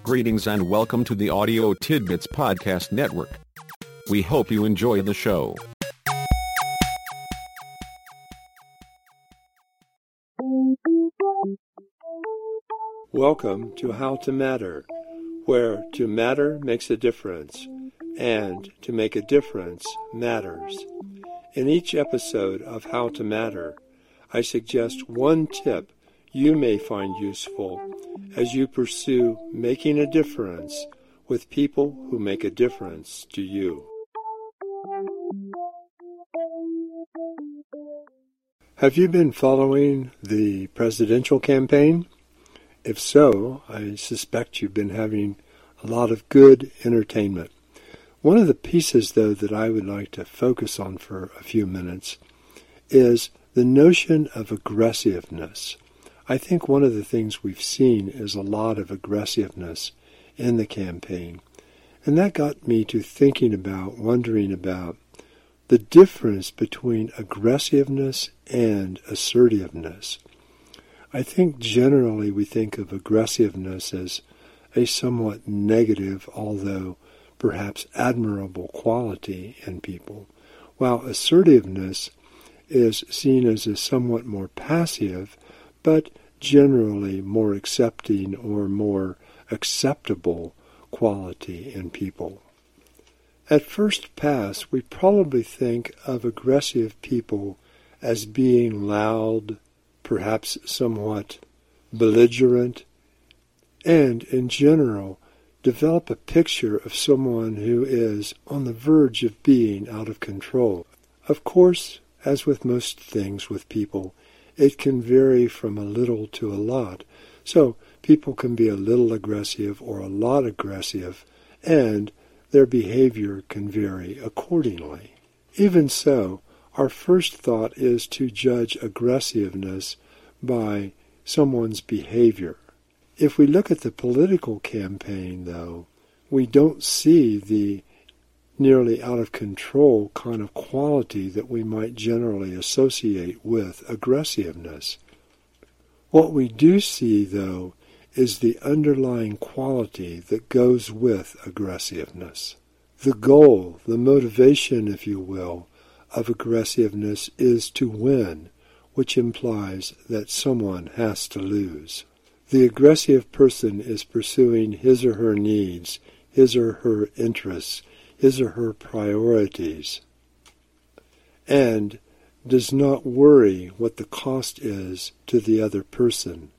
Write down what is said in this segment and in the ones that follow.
Greetings and welcome to the Audio Tidbits Podcast Network. We hope you enjoy the show. Welcome to How to Matter, where to matter makes a difference, and to make a difference matters. In each episode of How to Matter, I suggest one tip you may find useful as you pursue making a difference with people who make a difference to you. Have you been following the presidential campaign? If so, I suspect you've been having a lot of good entertainment. One of the pieces, though, that I would like to focus on for a few minutes is the notion of aggressiveness. I think one of the things we've seen is a lot of aggressiveness in the campaign. And that got me to wondering about the difference between aggressiveness and assertiveness. I think generally we think of aggressiveness as a somewhat negative, although perhaps admirable quality in people, while assertiveness is seen as a somewhat more passive, but generally more accepting or more acceptable quality in people. At first pass, we probably think of aggressive people as being loud, perhaps somewhat belligerent, and in general develop a picture of someone who is on the verge of being out of control. Of course, as with most things with people, it can vary from a little to a lot. So people can be a little aggressive or a lot aggressive, and their behavior can vary accordingly. Even so, our first thought is to judge aggressiveness by someone's behavior. If we look at the political campaign, though, we don't see the nearly out of control kind of quality that we might generally associate with aggressiveness. What we do see, though, is the underlying quality that goes with aggressiveness. The goal, the motivation, if you will, of aggressiveness is to win, which implies that someone has to lose. The aggressive person is pursuing his or her needs, his or her interests, his or her priorities, and does not worry what the cost is to the other person.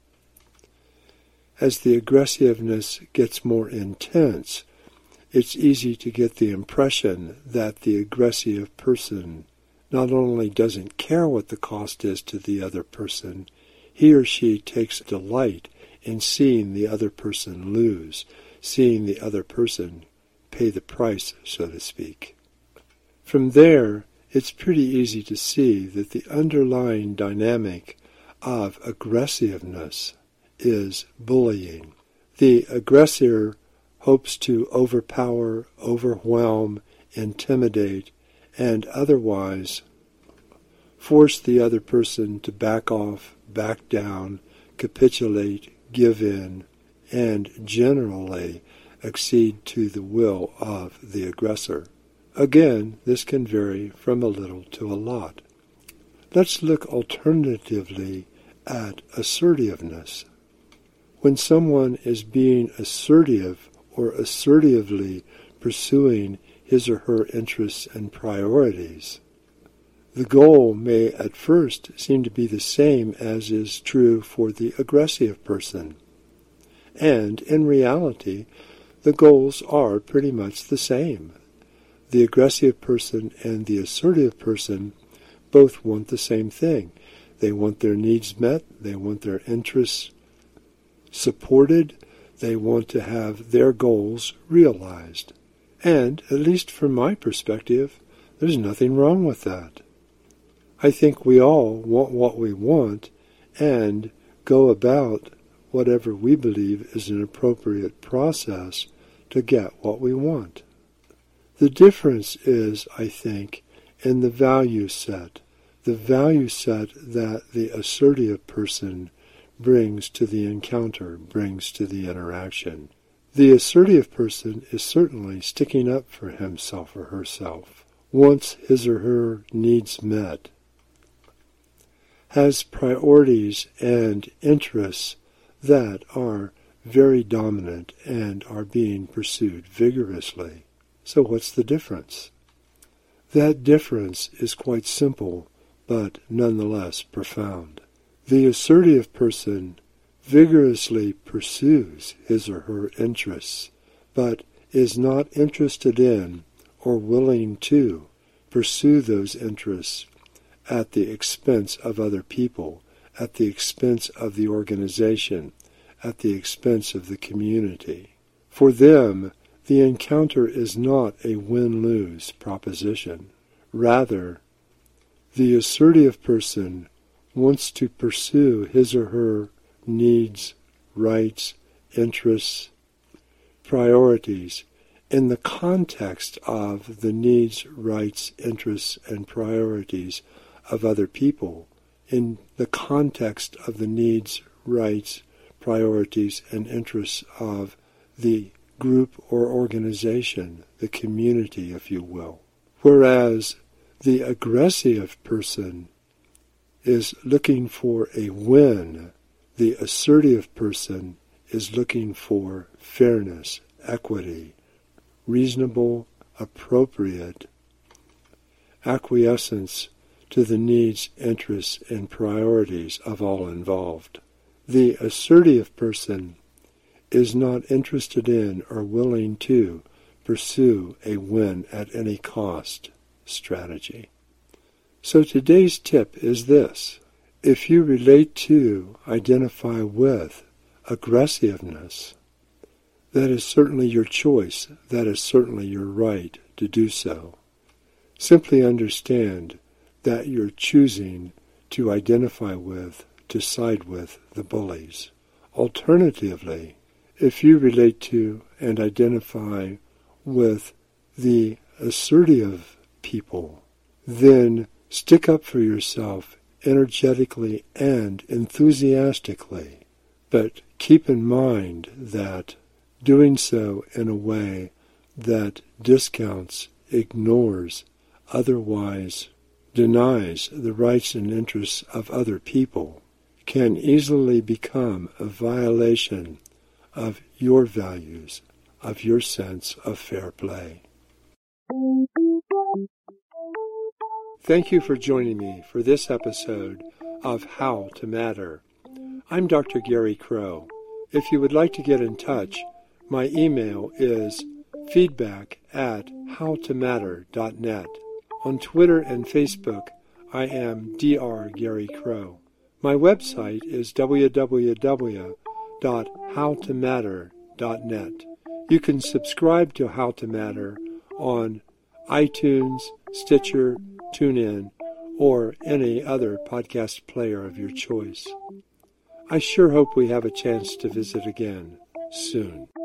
As the aggressiveness gets more intense, it's easy to get the impression that the aggressive person not only doesn't care what the cost is to the other person, he or she takes delight in seeing the other person lose, seeing the other person pay the price, so to speak. From there, it's pretty easy to see that the underlying dynamic of aggressiveness is bullying. The aggressor hopes to overpower, overwhelm, intimidate, and otherwise force the other person to back off, back down, capitulate, give in, and generally accede to the will of the aggressor. Again, this can vary from a little to a lot. Let's look alternatively at assertiveness. When someone is being assertive or assertively pursuing his or her interests and priorities, the goal may at first seem to be the same as is true for the aggressive person. And in reality, the goals are pretty much the same. The aggressive person and the assertive person both want the same thing. They want their needs met, they want their interests supported, they want to have their goals realized. And, at least from my perspective, there's nothing wrong with that. I think we all want what we want and go about whatever we believe is an appropriate process to get what we want. The difference is, I think, in the value set that the assertive person brings to the encounter, brings to the interaction. The assertive person is certainly sticking up for himself or herself, wants his or her needs met, has priorities and interests that are very dominant and are being pursued vigorously. So what's the difference? That difference is quite simple, but nonetheless profound. The assertive person vigorously pursues his or her interests, but is not interested in or willing to pursue those interests at the expense of other people, at the expense of the organization, at the expense of the community. For them, the encounter is not a win-lose proposition. Rather, the assertive person wants to pursue his or her needs, rights, interests, priorities in the context of the needs, rights, interests, and priorities of other people, in the context of the needs, rights, priorities, and interests of the group or organization, the community, if you will. Whereas the aggressive person is looking for a win, the assertive person is looking for fairness, equity, reasonable, appropriate acquiescence to the needs, interests, and priorities of all involved. The assertive person is not interested in or willing to pursue a win at any cost strategy. So today's tip is this. If you relate to, identify with aggressiveness, that is certainly your choice. That is certainly your right to do so. Simply understand that you're choosing to identify with, to side with the bullies. Alternatively, if you relate to and identify with the assertive people, then stick up for yourself energetically and enthusiastically. But keep in mind that doing so in a way that discounts, ignores, otherwise denies the rights and interests of other people can easily become a violation of your values, of your sense of fair play. Thank you for joining me for this episode of How to Matter. I'm Dr. Gary Crow. If you would like to get in touch, my email is feedback@howtomatter.net. On Twitter and Facebook, I am Dr. Gary Crow. My website is www.howtomatter.net. You can subscribe to How to Matter on iTunes, Stitcher, TuneIn, or any other podcast player of your choice. I sure hope we have a chance to visit again soon.